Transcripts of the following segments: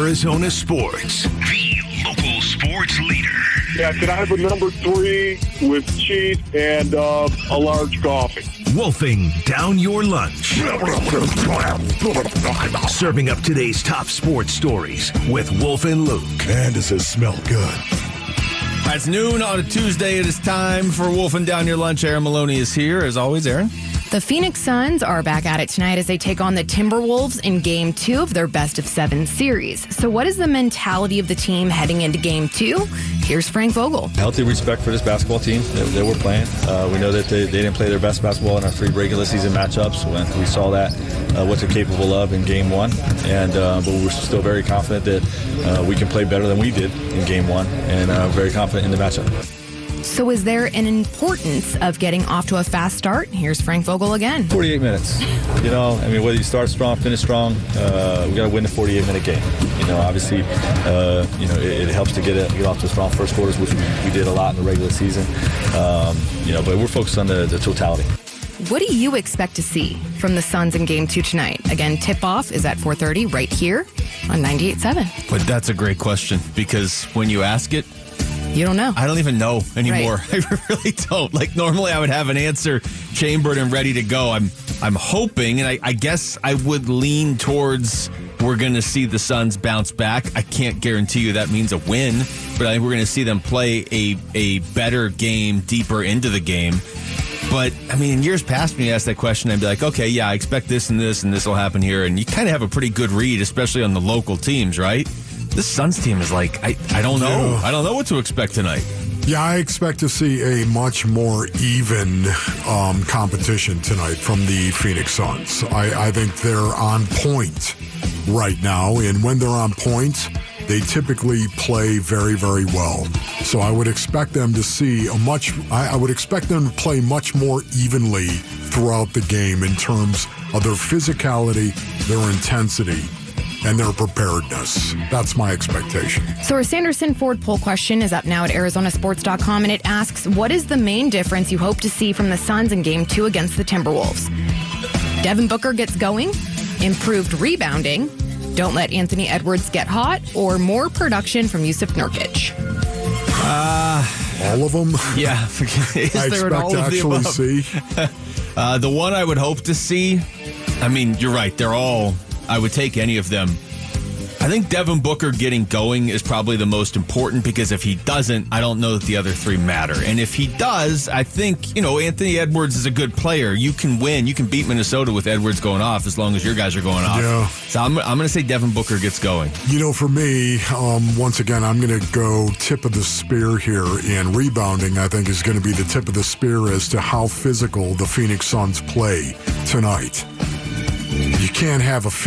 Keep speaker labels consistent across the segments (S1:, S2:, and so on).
S1: Arizona Sports, the local sports leader.
S2: Yeah, can I have a number 3 with cheese and a large coffee?
S1: Wolfing down your lunch. Serving up today's top sports stories with Wolf and Luke.
S3: Man, does it smell good.
S4: It's noon on a Tuesday. It is time for Wolfing Down Your Lunch. Aaron Maloney is here, as always. Aaron?
S5: The Phoenix Suns are back at it tonight as they take on the Timberwolves in Game 2 of their best-of-7 series. So what is the mentality of the team heading into Game 2? Here's Frank Vogel.
S6: Healthy respect for this basketball team that we're playing. We know that they didn't play their best basketball in our 3 regular season matchups. When we saw that, what they're capable of in Game 1. But we're still very confident that we can play better than we did in Game 1 and very confident in the matchup.
S5: So is there an importance of getting off to a fast start? Here's Frank Vogel again.
S6: 48 minutes. Whether you start strong, finish strong, we got to win the 48-minute game. Obviously, it helps to get off to strong first quarters, which we did a lot in the regular season. But we're focused on the totality.
S5: What do you expect to see from the Suns in Game 2 tonight? Again, tip-off is at 4:30 right here on 98.7.
S4: But that's a great question, because when you ask it,
S5: you don't know.
S4: I don't even know anymore.
S5: Right.
S4: I really don't. Normally I would have an answer chambered and ready to go. I'm hoping, and I guess I would lean towards we're going to see the Suns bounce back. I can't guarantee you that means a win, but I think we're going to see them play a better game deeper into the game. But, in years past, when you ask that question, I'd be like, okay, yeah, I expect this and this will happen here. And you kind of have a pretty good read, especially on the local teams, right? This Suns team is I don't know.
S3: Yeah.
S4: I don't know what to expect tonight.
S3: Yeah, I expect to see a much more even competition tonight from the Phoenix Suns. I think they're on point right now, and when they're on point, they typically play very, very well. So I would expect them to see I would expect them to play much more evenly throughout the game in terms of their physicality, their intensity, and their preparedness. That's my expectation.
S5: So our Sanderson Ford poll question is up now at Arizonasports.com, and it asks, what is the main difference you hope to see from the Suns in Game 2 against the Timberwolves? Devin Booker gets going, improved rebounding, don't let Anthony Edwards get hot, or more production from Yusuf Nurkic?
S3: All of them?
S4: Yeah.
S3: I expect to actually see.
S4: The one I would hope to see, you're right, they're all... I would take any of them. I think Devin Booker getting going is probably the most important, because if he doesn't, I don't know that the other 3 matter. And if he does, I think, Anthony Edwards is a good player. You can win. You can beat Minnesota with Edwards going off as long as your guys are going off.
S3: Yeah.
S4: So I'm going to say Devin Booker gets going.
S3: For me, once again, I'm going to go tip of the spear here, and rebounding, I think, is going to be the tip of the spear as to how physical the Phoenix Suns play tonight. You can't have a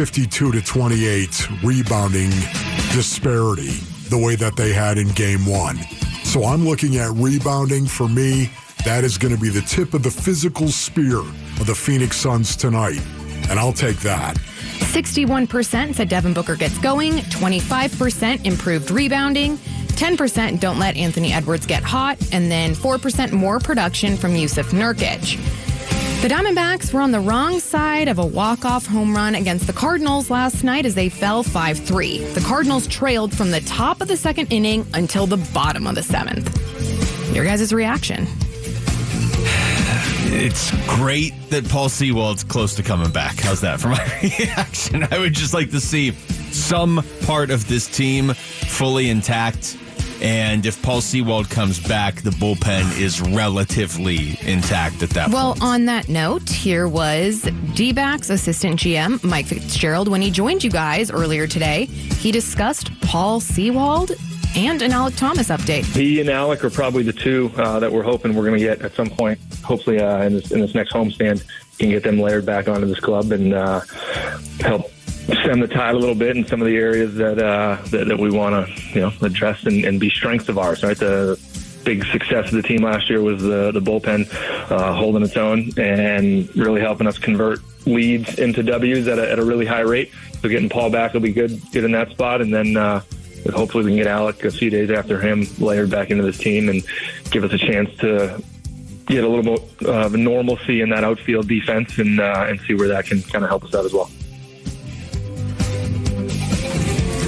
S3: 52-28 rebounding disparity the way that they had in Game 1. So I'm looking at rebounding. For me, that is going to be the tip of the physical spear of the Phoenix Suns tonight, and I'll take that.
S5: 61% said Devin Booker gets going, 25% improved rebounding, 10% don't let Anthony Edwards get hot, and then 4% more production from Yusuf Nurkic. The Diamondbacks were on the wrong side of a walk-off home run against the Cardinals last night as they fell 5-3. The Cardinals trailed from the top of the second inning until the bottom of the 7th. Your guys' reaction?
S4: It's great that Paul Sewald's close to coming back. How's that for my reaction? I would just like to see some part of this team fully intact. And if Paul Sewald comes back, the bullpen is relatively intact at that point.
S5: Well, on that note, here was D-backs assistant GM Mike Fitzgerald. When he joined you guys earlier today, he discussed Paul Sewald and an Alek Thomas update.
S7: He and Alek are probably the 2 that we're hoping we're going to get at some point. Hopefully in this next homestand, can get them layered back onto this club and help stem the tide a little bit in some of the areas that we want to address and be strengths of ours. Right, the big success of the team last year was the bullpen holding its own and really helping us convert leads into W's at a really high rate. So getting Paul back will be good in that spot, and then hopefully we can get Alek a few days after him layered back into this team and give us a chance to get a little bit of normalcy in that outfield defense and see where that can kind of help us out as well.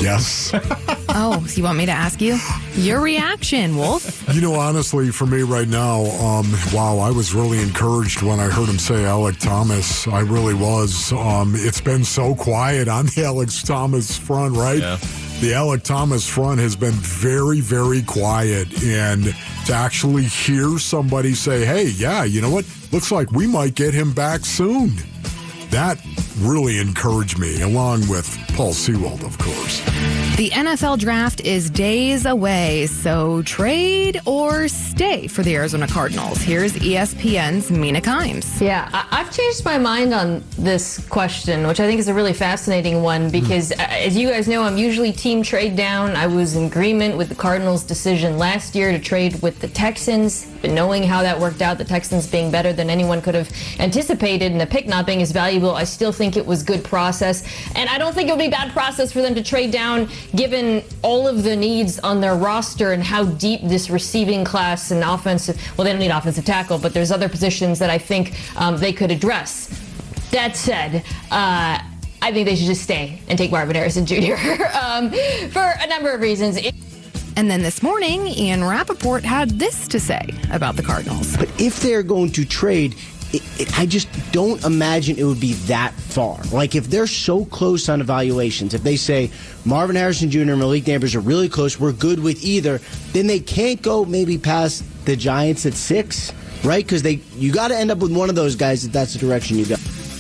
S3: Yes.
S5: Oh, so you want me to ask you? Your reaction, Wolf?
S3: Honestly, for me right now, wow, I was really encouraged when I heard him say Alec Thomas. I really was. It's been so quiet on the Alex Thomas front, right?
S4: Yeah.
S3: The Alec Thomas front has been very, very quiet. And to actually hear somebody say, hey, yeah, you know what? Looks like we might get him back soon. That really encouraged me, along with Paul Sewald, of course.
S5: The NFL draft is days away, so trade or stay for the Arizona Cardinals. Here's ESPN's Mina Kimes.
S8: Yeah, I've changed my mind on this question, which I think is a really fascinating one because, as you guys know, I'm usually team trade down. I was in agreement with the Cardinals' decision last year to trade with the Texans, but knowing how that worked out, the Texans being better than anyone could have anticipated and the pick not being as valuable, I still think it was good process. And I don't think it would be bad process for them to trade down given all of the needs on their roster and how deep this receiving class and offensive, well, they don't need offensive tackle, but there's other positions that I think they could address. That said, I think they should just stay and take Marvin Harrison Jr. For a number of reasons.
S5: And then this morning, Ian Rappaport had this to say about the Cardinals.
S9: But if they're going to trade, I just don't imagine it would be that far. Like, if they're so close on evaluations, if they say Marvin Harrison Jr. and Malik Nabers are really close, we're good with either, then they can't go maybe past the Giants at 6, right? Because you got to end up with one of those guys if that's the direction you go.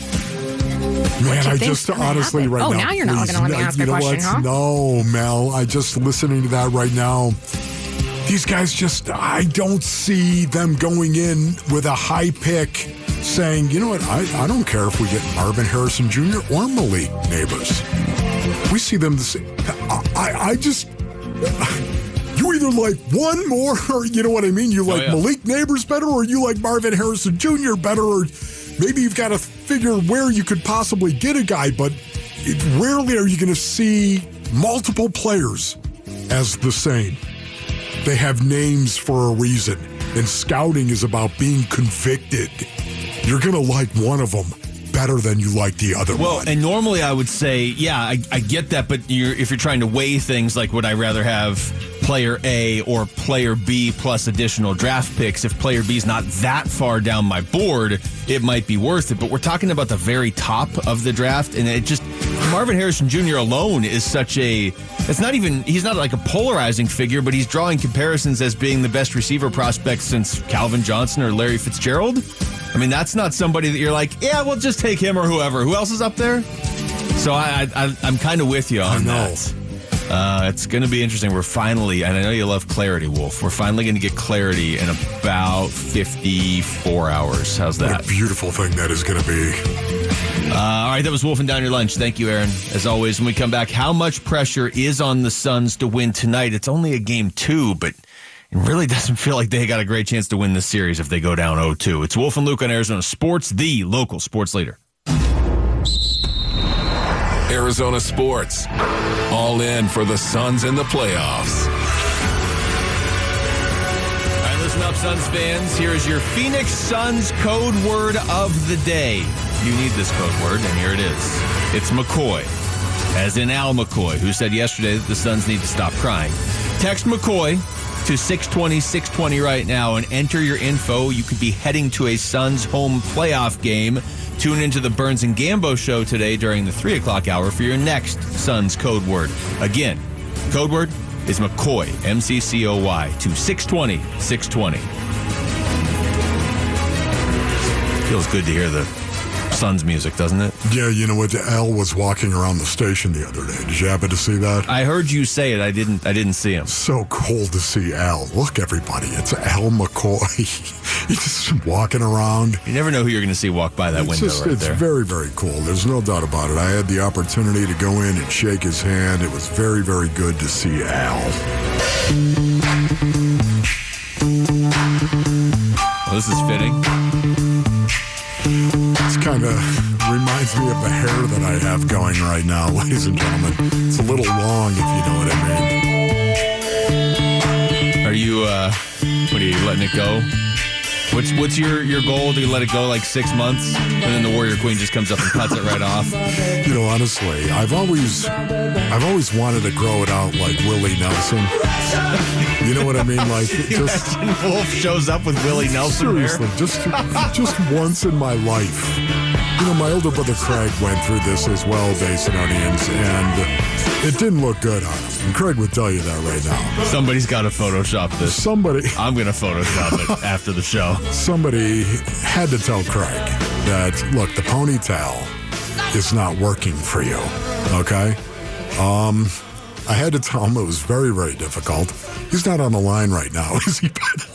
S3: Man, I just honestly right now.
S5: Oh, now you're not going to let me ask a question, huh?
S3: No, Mel. I just listening to that right now. These guys I don't see them going in with a high pick saying, you know what, I don't care if we get Marvin Harrison Jr. or Malik Nabers. We see them the same. I just, you either like one more, or you know what I mean? You like Malik Nabers better, or you like Marvin Harrison Jr. better, or maybe you've got to figure where you could possibly get a guy, but rarely are you going to see multiple players as the same. They have names for a reason, and scouting is about being convicted. You're going to like one of them better than you like the other one.
S4: Well, and normally I would say, yeah, I get that, but if you're trying to weigh things like would I rather have player A or player B plus additional draft picks, if player B is not that far down my board, it might be worth it. But we're talking about the very top of the draft, and it just, Marvin Harrison Jr. alone is such a, he's not like a polarizing figure, but he's drawing comparisons as being the best receiver prospect since Calvin Johnson or Larry Fitzgerald. I mean, that's not somebody that you're like, yeah, we'll just take him or whoever. Who else is up there? So I'm kind of with you on that. It's going to be interesting. We're finally, and I know you love clarity, Wolf, we're finally going to get clarity in about 54 hours. How's that?
S3: What a beautiful thing that is going to be.
S4: All right, that was Wolfing Down Your Lunch. Thank you, Aaron. As always, when we come back, how much pressure is on the Suns to win tonight? It's only a game 2, but it really doesn't feel like they got a great chance to win this series if they go down 0-2. It's Wolf and Luke on Arizona Sports, the local sports leader.
S10: Arizona Sports, all in for the Suns in the playoffs.
S4: All right, listen up, Suns fans. Here is your Phoenix Suns code word of the day. You need this code word, and here it is. It's McCoy, as in Al McCoy, who said yesterday that the Suns need to stop crying. Text McCoy to 620 right now and enter your info. You could be heading to a Suns home playoff game. Tune into the Burns and Gambo show today during the 3 o'clock hour for your next Suns code word. Again, code word is McCoy, MCCOY, to 620. Feels good to hear the Suns music, doesn't it?
S3: Yeah, you know what? Al was walking around the station the other day. Did you happen to see that?
S4: I heard you say it. I didn't see him.
S3: So cool to see Al. Look, everybody, it's Al McCoy. He's just walking around.
S4: You never know who you're going to see walk by that window right there.
S3: It's very, very cool. There's no doubt about it. I had the opportunity to go in and shake his hand. It was very, very good to see Al.
S4: Well, this is fitting.
S3: This kind of reminds me of the hair that I have going right now, ladies and gentlemen. It's a little long, if you know what I mean.
S4: Are you, what are you, letting it go? What's your goal? Do you let it go like 6 months, and then the Warrior Queen just comes up and cuts it right off?
S3: You know, honestly, I've always wanted to grow it out like Willie Nelson. You know what I mean? Like, just
S4: Wolf shows up with Willie Nelson.
S3: Seriously, just once in my life. You know, my older brother Craig went through this as well, Basinonians, and it didn't look good on him. And Craig would tell you that right now.
S4: Somebody's got to Photoshop this. I'm going to Photoshop it after the show.
S3: Somebody had to tell Craig that, look, the ponytail is not working for you, okay? I had to tell him it was very, very difficult. He's not on the line right now, is he?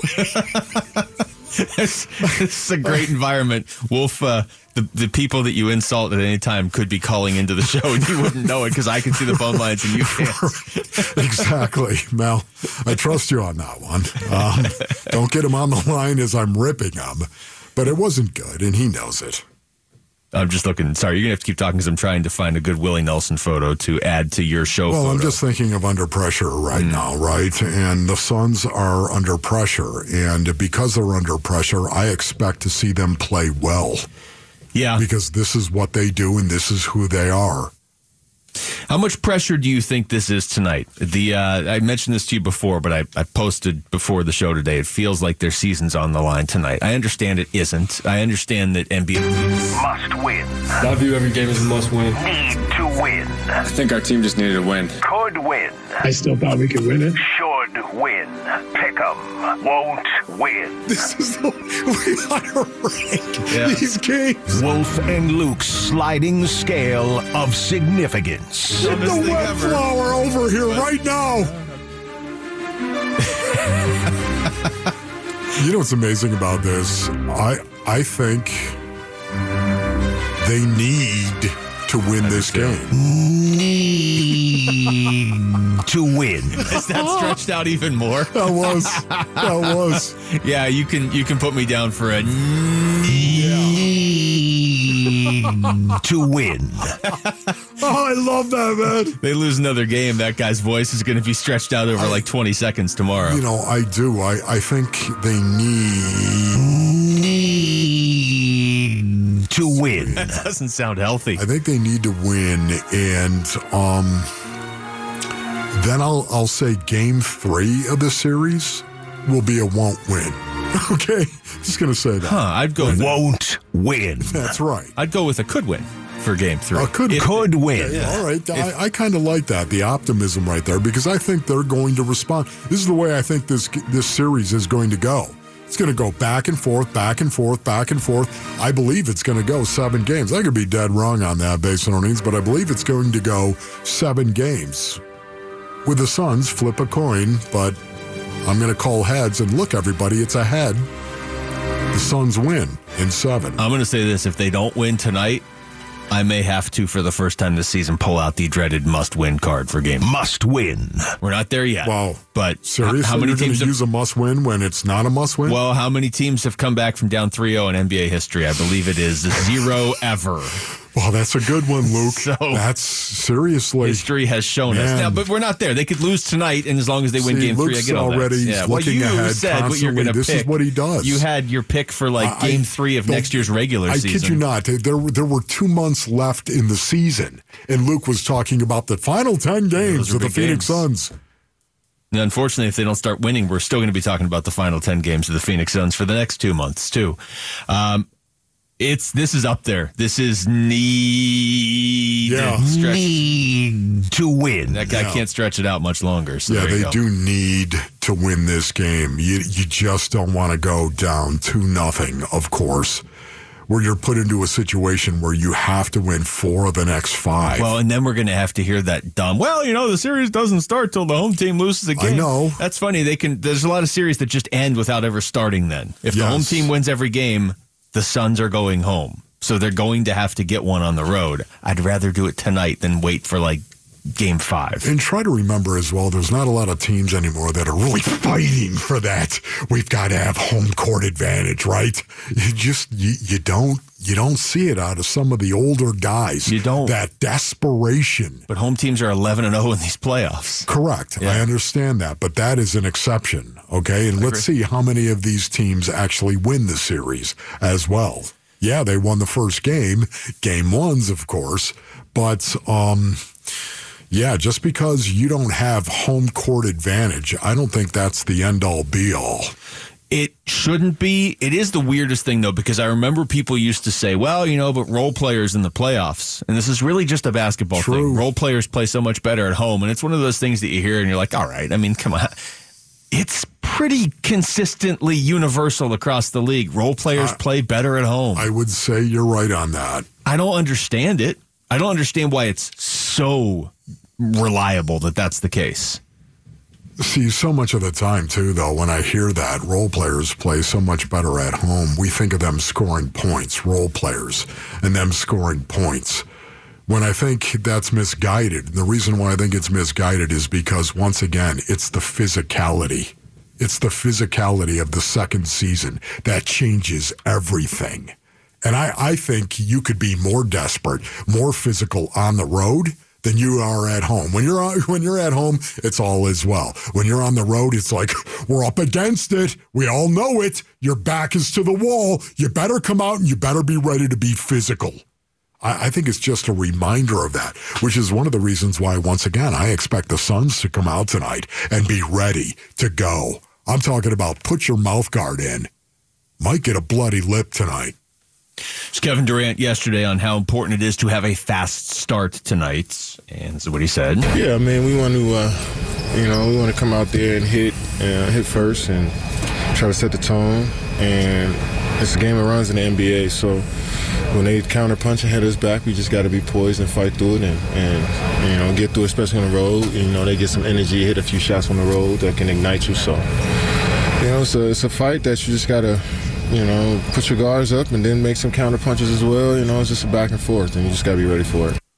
S4: It's a great environment. Wolf, the people that you insult at any time could be calling into the show and you wouldn't know it because I can see the phone lines and you can't.
S3: Exactly, Mel. I trust you on that one. Don't get him on the line as I'm ripping him. But it wasn't good, and he knows it.
S4: I'm just looking. Sorry, you're going to have to keep talking because I'm trying to find a good Willie Nelson photo to add to your show
S3: Well,
S4: photo.
S3: I'm just thinking of under pressure right now, right? And the Suns are under pressure. And because they're under pressure, I expect to see them play well.
S4: Yeah.
S3: Because this is what they do and this is who they are.
S4: How much pressure do you think this is tonight? I mentioned this to you before, but I posted before the show today. It feels like their season's on the line tonight. I understand it isn't. I understand that NBA
S11: must win.
S12: I view every game as a must win.
S11: Need to win.
S12: I think our team just needed to win.
S11: Could win.
S2: I still thought we could win it.
S11: Should win. Pick 'em. Won't win.
S3: This is the way I rank these games.
S1: Wolf and Luke's sliding scale of significance.
S3: Get the wet flower over here right now. You know what's amazing about this? I think they need to win this game.
S1: Need to win.
S4: Is that stretched out even more?
S3: That was.
S4: Yeah, you can put me down for a
S1: to win.
S3: Oh, I love that, man.
S4: They lose another game, that guy's voice is going to be stretched out over like 20 seconds tomorrow.
S3: You know, I do. I think they need
S1: to win.
S4: That doesn't sound healthy.
S3: I think they need to win, and then I'll say game 3 of the series will be a won't win. Okay? Just going to say that.
S4: I'd go with
S1: won't win.
S3: That's right.
S4: I'd go with a could win for game 3.
S3: Could
S1: win.
S3: Yeah, all right. I kind of like that, the optimism right there, because I think they're going to respond. This is the way I think this series is going to go. It's going to go back and forth, back and forth, back and forth. I believe it's going to go 7 games. I could be dead wrong on that based on earnings, but I believe it's going to go 7 games. With the Suns, flip a coin, but I'm going to call heads, and look, everybody, it's a head. The Suns win in 7.
S4: I'm going to say this. If they don't win tonight, I may have to, for the first time this season, pull out the dreaded must-win card for game.
S1: Must win.
S4: We're not there yet.
S3: Wow.
S4: But
S3: seriously,
S4: how many
S3: you're going
S4: teams
S3: to use a must-win when it's not a must-win?
S4: Well, how many teams have come back from down 3-0 in NBA history? I believe it is 0 ever.
S3: Well, that's a good one, Luke.
S4: So
S3: that's seriously.
S4: History has shown us. Now, but we're not there. They could lose tonight, and as long as they win game 3, I get all
S3: already
S4: that. Yeah.
S3: looking ahead
S4: said
S3: constantly.
S4: What you're going to pick.
S3: This is what he does.
S4: You had your pick for like game 3 of next year's regular season.
S3: I kid you not. There were 2 months left in the season, and Luke was talking about the final 10 games of the Phoenix Suns.
S4: And unfortunately, if they don't start winning, we're still going to be talking about the final 10 games of the Phoenix Suns for the next 2 months, too. This is up there. This is need
S1: to win.
S4: That guy can't stretch it out much longer. So
S3: they do need to win this game. You just don't want to go down 2-0, of course, where you're put into a situation where you have to win 4 of the next 5.
S4: Well, and then we're going to have to hear that dumb, the series doesn't start till the home team loses a game.
S3: I know.
S4: That's funny. There's a lot of series that just end without ever starting then. If the home team wins every game, the Suns are going home. So they're going to have to get one on the road. I'd rather do it tonight than wait for Game 5.
S3: And try to remember as well, there's not a lot of teams anymore that are really fighting for that. We've got to have home court advantage, right? You don't see it out of some of the older guys.
S4: You don't.
S3: That desperation.
S4: But home teams are 11-0 in these playoffs.
S3: Correct. Yeah. I understand that, but that is an exception, okay? And let's see how many of these teams actually win the series as well. Yeah, they won the first game, game 1s, of course, but yeah, just because you don't have home court advantage, I don't think that's the end-all, be-all.
S4: It shouldn't be. It is the weirdest thing, though, because I remember people used to say, well, but role players in the playoffs, and this is really just a basketball thing. Role players play so much better at home, and it's one of those things that you hear, and you're like, all right, I mean, come on. It's pretty consistently universal across the league. Role players play better at home.
S3: I would say you're right on that.
S4: I don't understand it. I don't understand why it's so reliable that that's the case.
S3: See, so much of the time, too, though, when I hear that role players play so much better at home, we think of them scoring points, role players, and them scoring points. When I think that's misguided, the reason why I think it's misguided is because, once again, it's the physicality. It's the physicality of the second season that changes everything. And I think you could be more desperate, more physical on the road than you are at home. When you're at home, it's all as well. When you're on the road, it's like, we're up against it. We all know it. Your back is to the wall. You better come out and you better be ready to be physical. I think it's just a reminder of that, which is one of the reasons why, once again, I expect the Suns to come out tonight and be ready to go. I'm talking about put your mouth guard in. Might get a bloody lip tonight.
S4: It's Kevin Durant yesterday on how important it is to have a fast start tonight, and this is what he said.
S13: Yeah, I mean, we want to, come out there and hit first and try to set the tone. And it's a game of runs in the NBA, so when they counter punch and hit us back, we just got to be poised and fight through it and get through it, especially on the road. They get some energy, hit a few shots on the road that can ignite you. So, it's a fight that you just got to, put your guards up and then make some counter punches as well. It's just a back and forth, and you just got to be ready for it.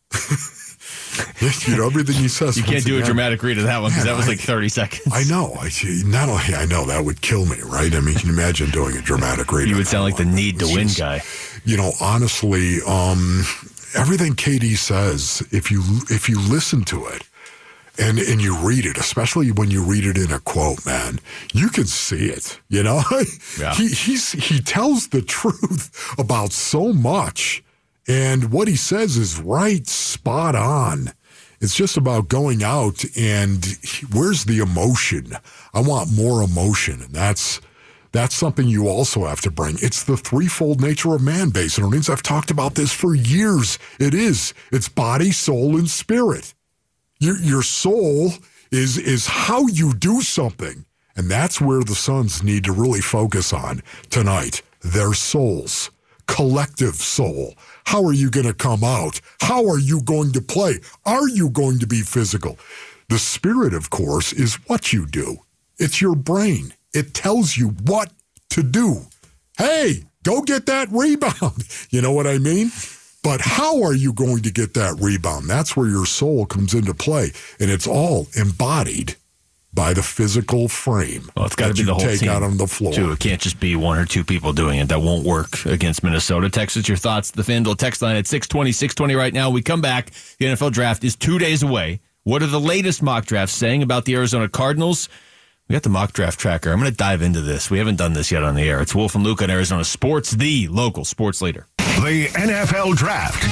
S3: Everything he says.
S4: You can't do a dramatic read of that one because that was like 30 seconds.
S3: I know. Not only I know that would kill me, right? I mean, can you imagine doing a dramatic read?
S4: You would sound like the need to win guy.
S3: Honestly, everything KD says, if you listen to it and you read it, especially when you read it in a quote, man, you can see it. Yeah. He tells the truth about so much. And what he says is right, spot on. It's just about going out and where's the emotion? I want more emotion. And that's something you also have to bring. It's the threefold nature of man base. And I've talked about this for years. It is. It's body, soul, and spirit. Your soul is how you do something. And that's where the Suns need to really focus on tonight. Their souls. Collective soul. How are you going to come out? How are you going to play? Are you going to be physical? The spirit, of course, is what you do. It's your brain. It tells you what to do. Hey, go get that rebound. You know what I mean? But how are you going to get that rebound? That's where your soul comes into play. And it's all embodied by the physical frame.
S4: Well, it's got to be the whole team
S3: out on the floor.
S4: Too. It can't just be one or two people doing it. That won't work against Minnesota. Text us your thoughts. The FanDuel text line at 620 right now. We come back. The NFL draft is 2 days away. What are the latest mock drafts saying about the Arizona Cardinals? We got the mock draft tracker. I'm going to dive into this. We haven't done this yet on the air. It's Wolf and Luke on Arizona Sports, the local sports leader.
S1: The NFL Draft.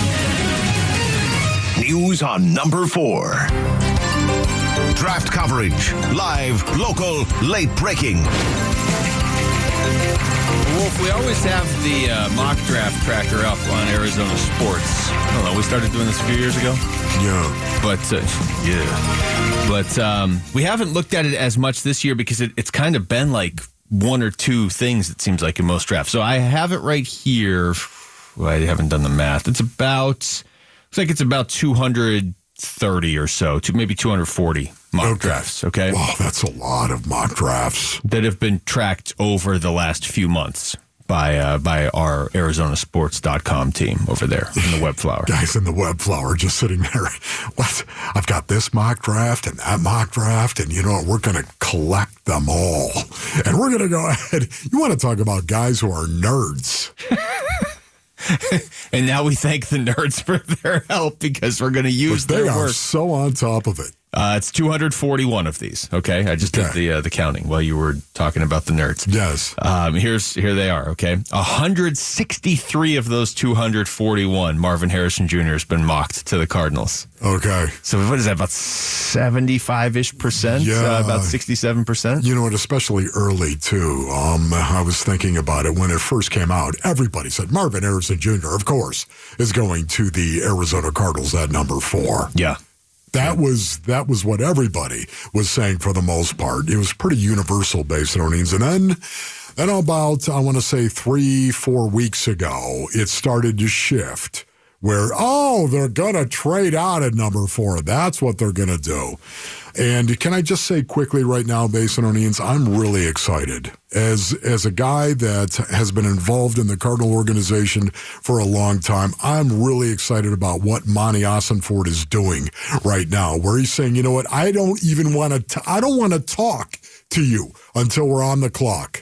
S1: News on number 4. Draft coverage. Live, local, late breaking.
S4: Wolf, we always have the mock draft tracker up on Arizona Sports. I don't know. We started doing this a few years ago.
S3: Yeah.
S4: But we haven't looked at it as much this year because it's kind of been like one or two things, it seems like, in most drafts. So I have it right here. Well, I haven't done the math. Looks like it's about 230 or so, maybe 240 mock drafts, okay?
S3: Wow, that's a lot of mock drafts.
S4: That have been tracked over the last few months. by our ArizonaSports.com team over there in the Webflower.
S3: Guys in the Webflower just sitting there. What? I've got this mock draft and that mock draft, and you know what? We're going to collect them all. And we're going to go ahead. You want to talk about guys who are nerds.
S4: And now we thank the nerds for their help because we're going to use their work.
S3: They are so on top of it.
S4: It's 241 of these. Okay, I just did the counting while you were talking about the nerds.
S3: Yes.
S4: Here they are. Okay, 163 of those 241. Marvin Harrison Jr. has been mocked to the Cardinals.
S3: Okay.
S4: So what is that? About 75-ish%?
S3: Yeah.
S4: About 67%.
S3: You know what? Especially early too. I was thinking about it when it first came out. Everybody said Marvin Harrison Jr. Of course is going to the Arizona Cardinals at number 4.
S4: Yeah.
S3: That was what everybody was saying for the most part. It was pretty universal, Basinonians. And then about, I want to say 3-4 weeks ago, it started to shift where, they're going to trade out at number 4. That's what they're going to do. And can I just say quickly right now, Basinonians, I'm really excited. As a guy that has been involved in the Cardinal organization for a long time, I'm really excited about what Monty Ossenfort is doing right now, where he's saying, you know what, I don't want to talk to you until we're on the clock.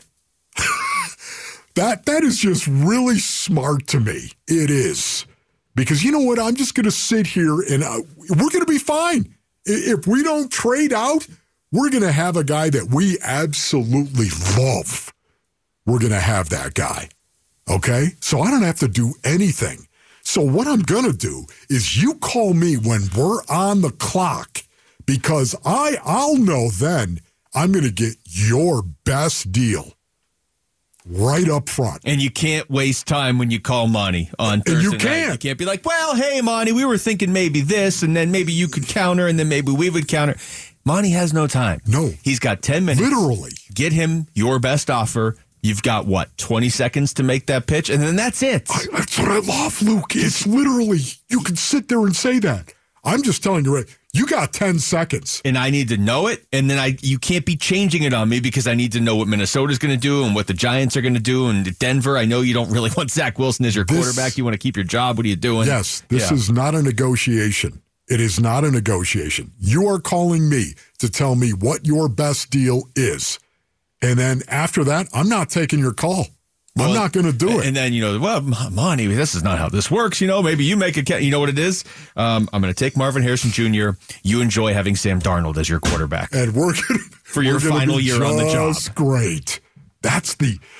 S3: That is just really smart to me. It is. Because you know what, I'm just going to sit here and we're going to be fine. If we don't trade out, we're going to have a guy that we absolutely love. We're going to have that guy. Okay? So I don't have to do anything. So what I'm going to do is you call me when we're on the clock because I'll know then I'm going to get your best deal right up front.
S4: And you can't waste time when you call Monty on Thursday night. You can't be like, well, hey, Monty, we were thinking maybe this, and then maybe you could counter, and then maybe we would counter. Monty has no time.
S3: No.
S4: He's got 10 minutes.
S3: Literally.
S4: Get him your best offer. You've got, 20 seconds to make that pitch, and then that's it.
S3: That's what I love, Luke. It's literally, you can sit there and say that. I'm just telling you, right, you got 10 seconds.
S4: And I need to know it, and then you can't be changing it on me because I need to know what Minnesota's going to do and what the Giants are going to do. And Denver, I know you don't really want Zach Wilson as your quarterback. You want to keep your job. What are you doing?
S3: Yes, this is not a negotiation. It is not a negotiation. You are calling me to tell me what your best deal is. And then after that, I'm not taking your call. I'm not going to do it.
S4: And then, Monty, this is not how this works. Maybe you make a, you know what it is? I'm going to take Marvin Harrison Jr. You enjoy having Sam Darnold as your quarterback.
S3: And we're going
S4: for your final year on the job.
S3: That's great. That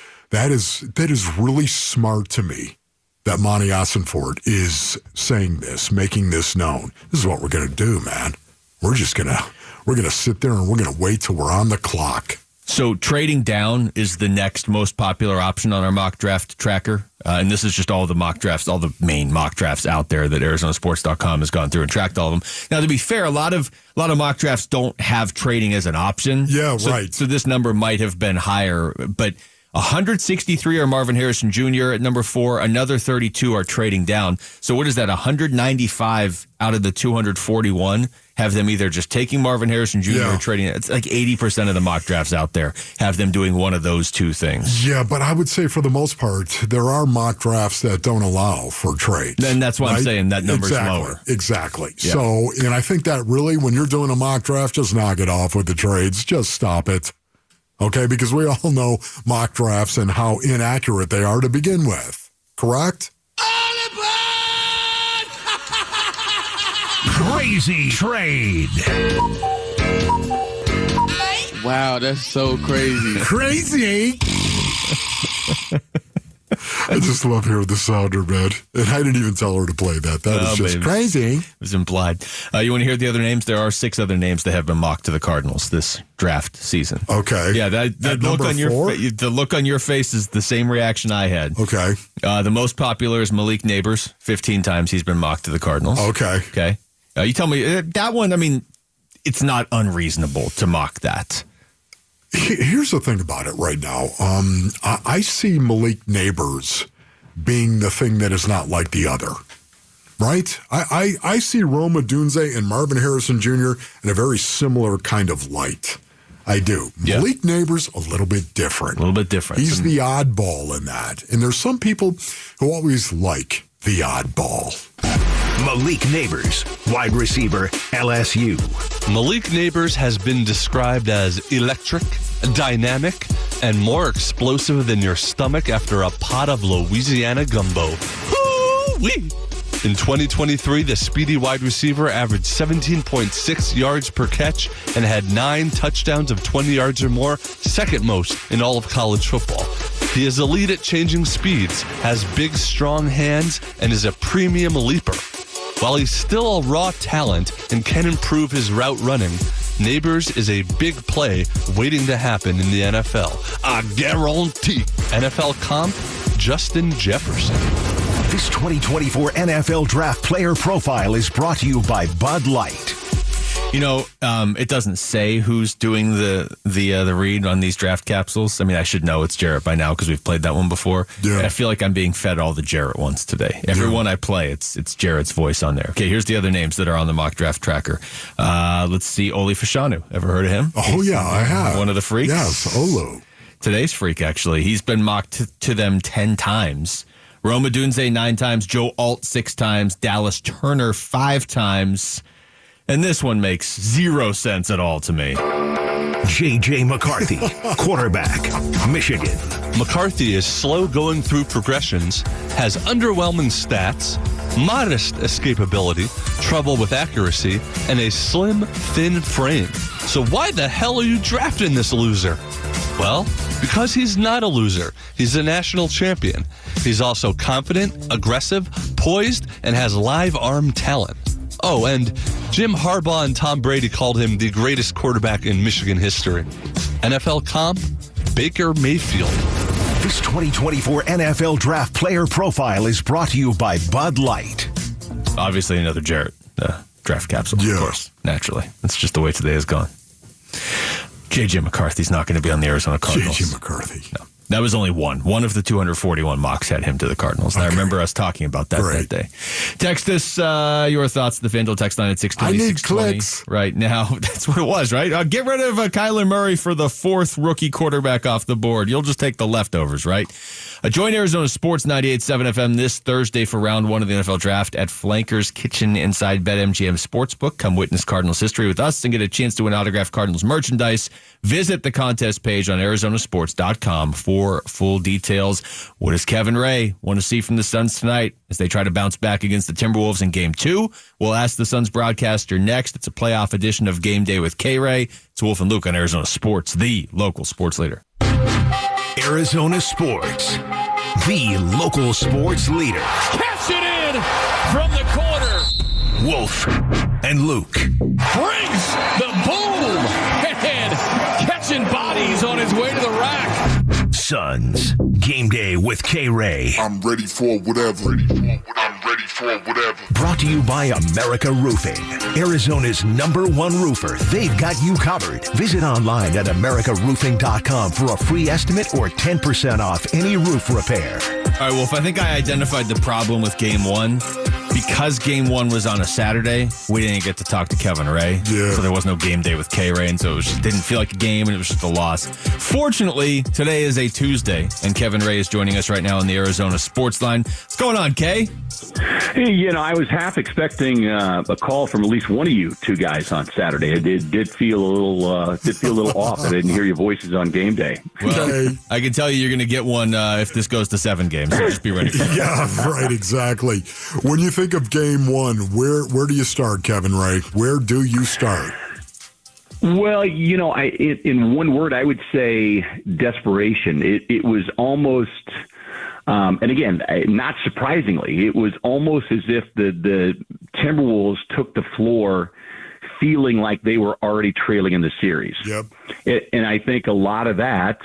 S3: is really smart to me that Monty Ossenfort is saying this, making this known. This is what we're going to do, man. We're going to sit there and we're going to wait till we're on the clock.
S4: So trading down is the next most popular option on our mock draft tracker. And this is just all the mock drafts, all the main mock drafts out there that ArizonaSports.com has gone through and tracked all of them. Now, to be fair, a lot of mock drafts don't have trading as an option.
S3: Yeah, right.
S4: So this number might have been higher, but 163 are Marvin Harrison Jr. at number 4. Another 32 are trading down. So what is that? 195 out of the 241 have them either just taking Marvin Harrison Jr. or trading it. It's like 80% of the mock drafts out there have them doing one of those two things.
S3: Yeah, but I would say for the most part, there are mock drafts that don't allow for trades.
S4: Then that's why I'm saying that number's lower.
S3: Exactly.
S4: Yeah.
S3: So, and I think that really, when you're doing a mock draft, just knock it off with the trades. Just stop it. Okay, because we all know mock drafts and how inaccurate they are to begin with. Correct?
S1: Crazy Trade.
S14: Wow, that's so crazy.
S3: Crazy? I just love hearing the sounder, man. And I didn't even tell her to play that. That is just crazy.
S4: It was implied. You want to hear the other names? There are 6 other names that have been mocked to the Cardinals this draft season.
S3: Okay.
S4: Yeah, that look on the look on your face is the same reaction I had.
S3: Okay.
S4: The most popular is Malik Neighbors. 15 times he's been mocked to the Cardinals.
S3: Okay.
S4: Okay. You tell me that one. I mean, it's not unreasonable to mock that.
S3: Here's the thing about it right now. I see Malik Neighbors being the thing that is not like the other, right? I see Rome Odunze and Marvin Harrison Jr. in a very similar kind of light. I do.
S4: Yeah.
S3: Malik Neighbors, a little bit different.
S4: A little bit different.
S3: He's the oddball in that. And there's some people who always like the oddball.
S1: Malik Neighbors, wide receiver, LSU.
S15: Malik Neighbors has been described as electric, dynamic, and more explosive than your stomach after a pot of Louisiana gumbo. Woo-wee! In 2023, the speedy wide receiver averaged 17.6 yards per catch and had 9 touchdowns of 20 yards or more, second most in all of college football. He is elite at changing speeds, has big, strong hands, and is a premium leaper. While he's still a raw talent and can improve his route running, Neighbors is a big play waiting to happen in the NFL. I guarantee. NFL comp, Justin Jefferson.
S1: This 2024 NFL Draft Player Profile is brought to you by Bud Light.
S4: You know, it doesn't say who's doing the read on these draft capsules. I mean, I should know it's Jarrett by now because we've played that one before. Yeah. I feel like I'm being fed all the Jarrett ones today. Every one I play, it's Jarrett's voice on there. Okay, here's the other names that are on the mock draft tracker. Let's see, Oli Fashanu. Ever heard of him?
S3: Oh, yeah, I have.
S4: One of the freaks?
S3: Yes, Olu.
S4: Today's freak, actually. He's been mocked to them 10 times. Rome Odunze 9 times, Joe Alt 6 times, Dallas Turner 5 times. And this one makes 0 sense at all to me.
S1: J.J. McCarthy, quarterback, Michigan.
S15: McCarthy is slow going through progressions, has underwhelming stats, modest escapability, trouble with accuracy, and a slim, thin frame. So why the hell are you drafting this loser? Well, because he's not a loser. He's a national champion. He's also confident, aggressive, poised, and has live arm talent. Oh, and Jim Harbaugh and Tom Brady called him the greatest quarterback in Michigan history. NFL comp, Baker Mayfield.
S1: This 2024 NFL Draft Player Profile is brought to you by Bud Light.
S4: Obviously, another Jarrett draft capsule, of course, naturally. That's just the way today has gone. J.J. McCarthy's not going to be on the Arizona Cardinals.
S3: J.J. McCarthy.
S4: No. That was only one. One of the 241 mocks had him to the Cardinals. And I remember us talking about that that day. Text us your thoughts to the FanDuel text line at 620.
S3: I need clicks.
S4: Right now. That's what it was, right? Get rid of Kyler Murray for the 4th rookie quarterback off the board. You'll just take the leftovers, right? Join Arizona Sports 98.7 FM this Thursday for round 1 of the NFL Draft at Flanker's Kitchen inside BetMGM Sportsbook. Come witness Cardinals history with us and get a chance to win autographed Cardinals merchandise. Visit the contest page on ArizonaSports.com for full details. What does Kevin Ray want to see from the Suns tonight as they try to bounce back against the Timberwolves in Game 2? We'll ask the Suns broadcaster next. It's a playoff edition of Game Day with K-Ray. It's Wolf and Luke on Arizona Sports, the local sports leader.
S1: Arizona Sports, the local sports leader.
S16: Catch it in from the corner.
S1: Wolf and Luke.
S16: Brings the boom and catching bodies on his way to the rack.
S1: Suns, Game Day with K-Ray.
S17: I'm ready for whatever. I'm ready for whatever.
S1: Brought to you by America Roofing, Arizona's #1 roofer. They've got you covered. Visit online at americaroofing.com for a free estimate or 10% off any roof repair.
S4: All right, Wolf, I think I identified the problem with Game 1. Because Game 1 was on a Saturday, we didn't get to talk to Kevin Ray. Yeah. So there was no Game Day with K-Ray, and so it didn't feel like a game, and it was just a loss. Fortunately, today is a Tuesday, and Kevin Ray is joining us right now on the Arizona Sports Line. What's going on, Kay?
S18: Hey, I was half expecting a call from at least one of you two guys on Saturday. It did feel a little off. I didn't hear your voices on Game Day.
S4: Well, I can tell you're going to get one if this goes to 7 games. So just be ready for it.
S3: Yeah, right, exactly. When you think of Game 1, where do you start, Kevin Ray? Where do you start?
S18: Well, in one word, I would say desperation. It was almost, and again, not surprisingly, it was almost as if the Timberwolves took the floor feeling like they were already trailing in the series.
S3: Yep.
S18: And I think a lot of that,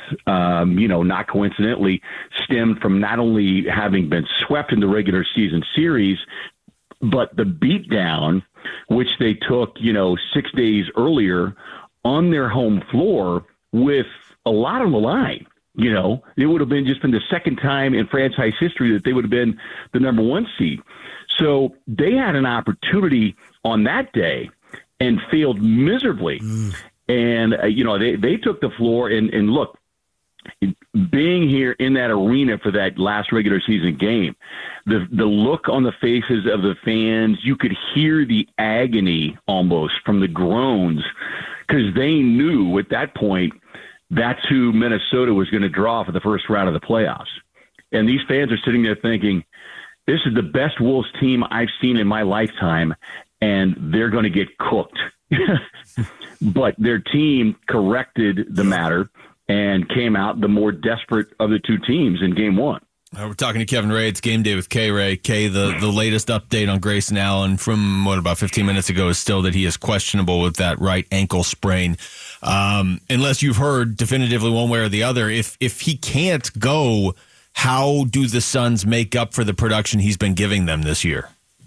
S18: not coincidentally, stemmed from not only having been swept in the regular season series, but the beatdown, which they took, 6 days earlier on their home floor with a lot on the line. It would have been the second time in franchise history that they would have been the #1 seed. So they had an opportunity on that day and failed miserably. And, they took the floor and look, being here in that arena for that last regular season game, the look on the faces of the fans, you could hear the agony almost from the groans, because they knew at that point that's who Minnesota was going to draw for the first round of the playoffs. And these fans are sitting there thinking, this is the best Wolves team I've seen in my lifetime, and they're going to get cooked. But their team corrected the matter and came out the more desperate of the two teams in game one.
S4: We're talking to Kevin Ray. It's Game Day with K-Ray. K, the latest update on Grayson Allen from, about 15 minutes ago is still that he is questionable with that right ankle sprain. Unless you've heard definitively one way or the other, if he can't go, how do the Suns make up for the production he's been giving them this year?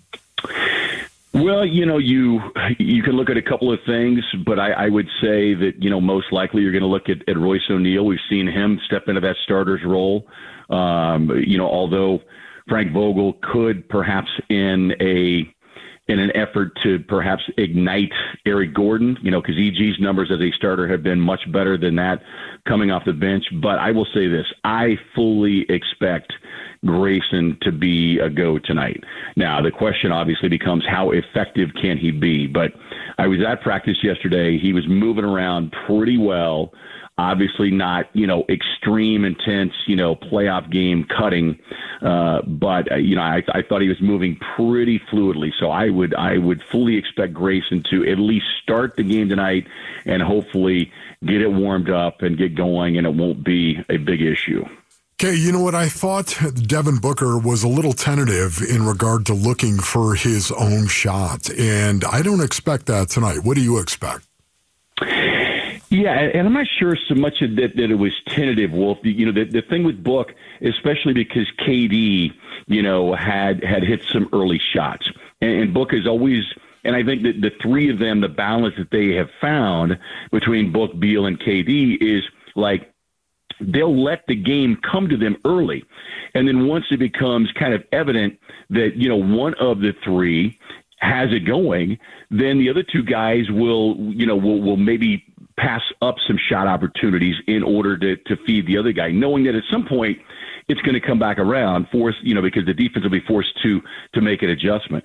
S18: Well, you can look at a couple of things, but I would say that, most likely you're going to look at Royce O'Neal. We've seen him step into that starter's role. Although Frank Vogel could perhaps in an effort to perhaps ignite Eric Gordon, because EG's numbers as a starter have been much better than that coming off the bench. But I will say this, I fully expect Grayson to be a go tonight. Now, the question obviously becomes how effective can he be? But I was at practice yesterday. He was moving around pretty well. Obviously not, extreme, intense, playoff game cutting. But I thought he was moving pretty fluidly. So I would fully expect Grayson to at least start the game tonight and hopefully get it warmed up and get going, and it won't be a big issue.
S3: Okay, you know what? I thought Devin Booker was a little tentative in regard to looking for his own shot, and I don't expect that tonight. What do you expect?
S18: Yeah, and I'm not sure so much that it was tentative, Wolf. The thing with Book, especially because KD, had hit some early shots, and Book is always. And I think that the three of them, the balance that they have found between Book, Beal, and KD is like, they'll let the game come to them early. And then once it becomes kind of evident that, one of the three has it going, then the other two guys will maybe pass up some shot opportunities in order to feed the other guy, knowing that at some point it's going to come back around, because the defense will be forced to make an adjustment.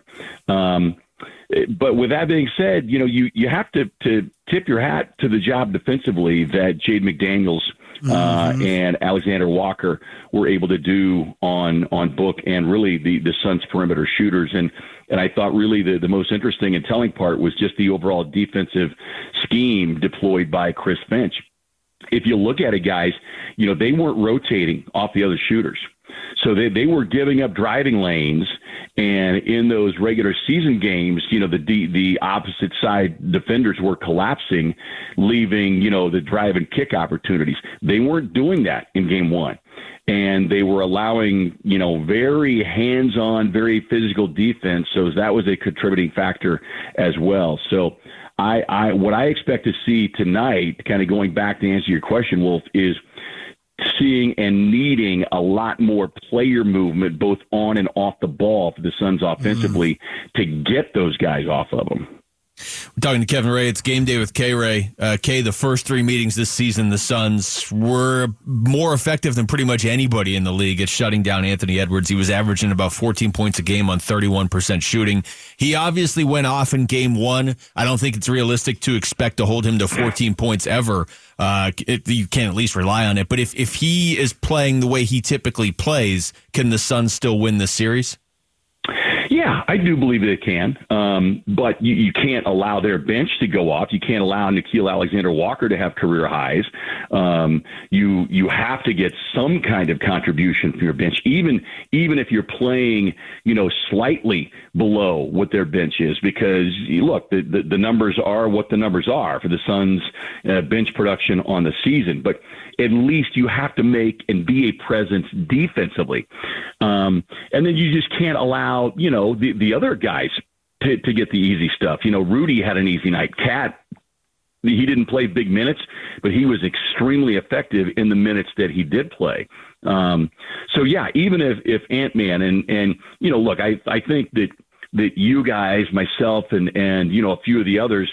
S18: But with that being said, you have to tip your hat to the job defensively that Jaden McDaniels and Alexander Walker were able to do on Book and really the Suns' perimeter shooters. And I thought really the most interesting and telling part was just the overall defensive scheme deployed by Chris Finch. If you look at it, guys, they weren't rotating off the other shooters. So they were giving up driving lanes, and in those regular season games, the opposite side defenders were collapsing, leaving, the drive and kick opportunities. They weren't doing that in game one, and they were allowing, very hands-on, very physical defense. So that was a contributing factor as well. So what I expect to see tonight, kind of going back to answer your question, Wolf, is seeing and needing a lot more player movement both on and off the ball for the Suns offensively to get those guys off of them.
S4: We're talking to Kevin Ray. It's Game Day with K-Ray. K, the first three meetings this season, the Suns were more effective than pretty much anybody in the league at shutting down Anthony Edwards. He was averaging about 14 points a game on 31% shooting. He obviously went off in game one. I don't think it's realistic to expect to hold him to 14 points ever. You can at least rely on it. But if he is playing the way he typically plays, can the Suns still win this series?
S18: Yeah, I do believe they can, but you can't allow their bench to go off. You can't allow Nickeil Alexander-Walker to have career highs. You have to get some kind of contribution from your bench, even if you're playing, slightly below what their bench is, because look, the numbers are what the numbers are for the Suns' bench production on the season, but at least you have to make and be a presence defensively. And then you just can't allow, the other guys to get the easy stuff. Rudy had an easy night. Cat, he didn't play big minutes, but he was extremely effective in the minutes that he did play. So yeah, even if Ant-Man and look, I think that you guys, myself and a few of the others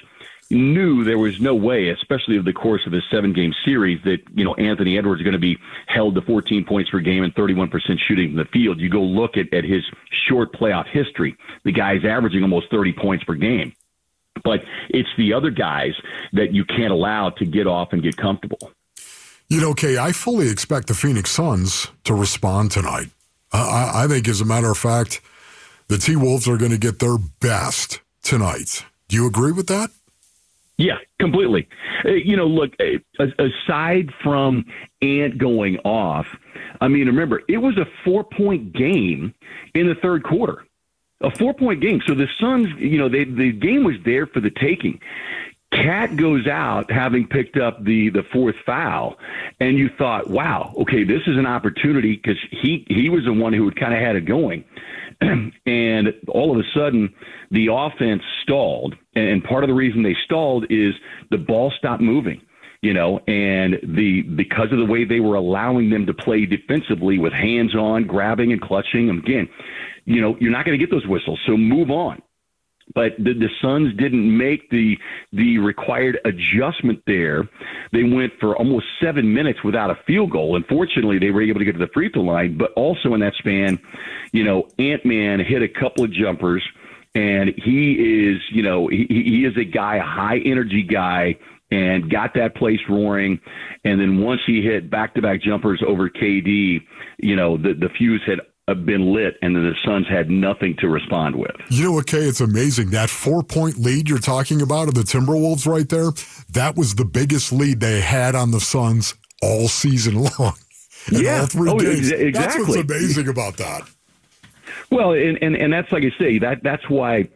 S18: knew there was no way, especially over the course of a 7-game series, that, Anthony Edwards is going to be held to 14 points per game and 31% shooting from the field. You go look at his short playoff history. The guy's averaging almost 30 points per game. But it's the other guys that you can't allow to get off and get comfortable.
S3: Kay, I fully expect the Phoenix Suns to respond tonight. I think, as a matter of fact, the T-Wolves are going to get their best tonight. Do you agree with that?
S18: Yeah, completely. Look, aside from Ant going off, remember, it was a 4-point game in the third quarter. A 4-point game. So the Suns, the game was there for the taking. Cat goes out having picked up the fourth foul, and you thought, wow, okay, this is an opportunity, because he was the one who had kind of had it going. And all of a sudden, the offense stalled. And part of the reason they stalled is the ball stopped moving, and because of the way they were allowing them to play defensively with hands on, grabbing and clutching. Again, you're not going to get those whistles, so move on. But the Suns didn't make the required adjustment there. They went for almost 7 minutes without a field goal. Unfortunately, they were able to get to the free throw line. But also in that span, Ant-Man hit a couple of jumpers, and he is, he is a high energy guy, and got that place roaring. And then once he hit back-to-back jumpers over KD, the fuse had been lit, and then the Suns had nothing to respond with.
S3: You know what, Kay? It's amazing. That 4-point lead you're talking about of the Timberwolves right there, that was the biggest lead they had on the Suns all season long.
S18: Yeah.
S3: All 3 games.
S18: Exactly.
S3: That's what's amazing about that.
S18: Well, and that's, like I say, that's why,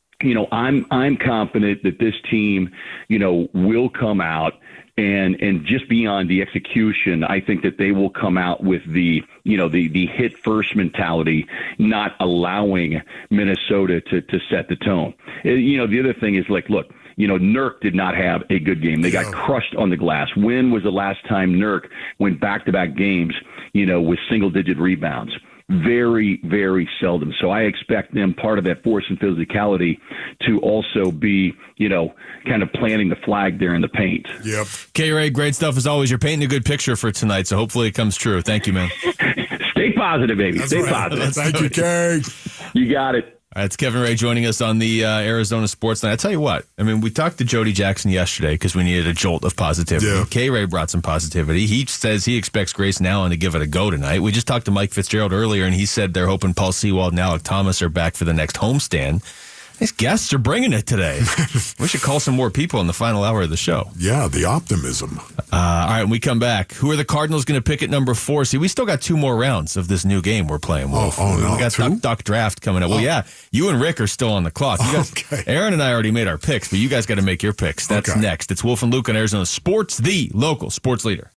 S18: I'm confident that this team, will come out. And just beyond the execution, I think that they will come out with the hit first mentality, not allowing Minnesota to set the tone. The other thing is, look, Nurk did not have a good game. They got crushed on the glass. When was the last time Nurk went back-to-back games, with single-digit rebounds? Very, very seldom. So I expect them, part of that force and physicality, to also be, kind of planting the flag there in the paint.
S3: Yep.
S4: K-Ray, great stuff as always. You're painting a good picture for tonight, so hopefully it comes true. Thank you, man.
S18: Stay positive, baby.
S3: That's
S18: Stay
S3: right.
S18: positive.
S3: Thank you, Kay.
S18: You got it.
S4: All right, it's Kevin Ray joining us on the Arizona Sports Night. I tell you what, we talked to Jody Jackson yesterday because we needed a jolt of positivity.
S3: Yeah.
S4: K-Ray brought some positivity. He says he expects Grayson Allen to give it a go tonight. We just talked to Mike Fitzgerald earlier, and he said they're hoping Paul Sewald and Alec Thomas are back for the next homestand. These guests are bringing it today. We should call some more people in the final hour of the show.
S3: Yeah, the optimism.
S4: All right, when we come back, who are the Cardinals going to pick at number 4? See, we still got 2 more rounds of this new game we're playing, Wolf.
S3: Oh, no.
S4: We got Duck Draft coming up. Well, yeah, you and Rick are still on the clock. You guys,
S3: Okay.
S4: Aaron and I already made our picks, but you guys got to make your picks. That's next. It's Wolf and Luke on Arizona Sports, the local sports leader.